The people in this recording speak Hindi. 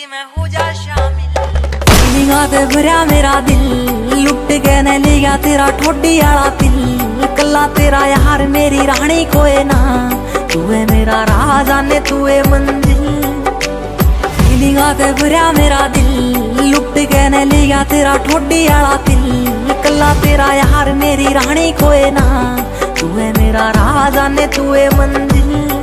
में हो जा शामिल। फीलिंगा ते भरया मेरा दिल, लुट के न लिया तेरा ठोडी आला दिल। कल्ला तेरा यार मेरी रानी कोई ना, तू है मेरा राजा ने तू है मंजिल। फीलिंगा ते भरया मेरा दिल, लुट के न लिया तेरा ठोडी आला दिल। कल्ला तेरा यार मेरी रानी कोई ना, तू है मेरा राजा ने तू है मंजिल।